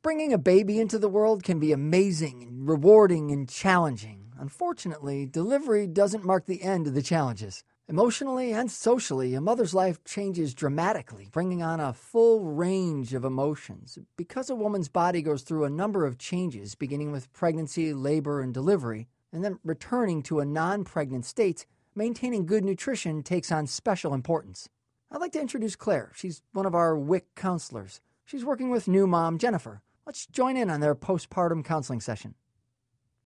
Bringing a baby into the world can be amazing and rewarding and challenging. Unfortunately, delivery doesn't mark the end of the challenges. Emotionally and socially, a mother's life changes dramatically, bringing on a full range of emotions. Because a woman's body goes through a number of changes, beginning with pregnancy, labor, and delivery, and then returning to a non-pregnant state, maintaining good nutrition takes on special importance. I'd like to introduce Claire. She's one of our WIC counselors. She's working with new mom Jennifer. Let's join in on their postpartum counseling session.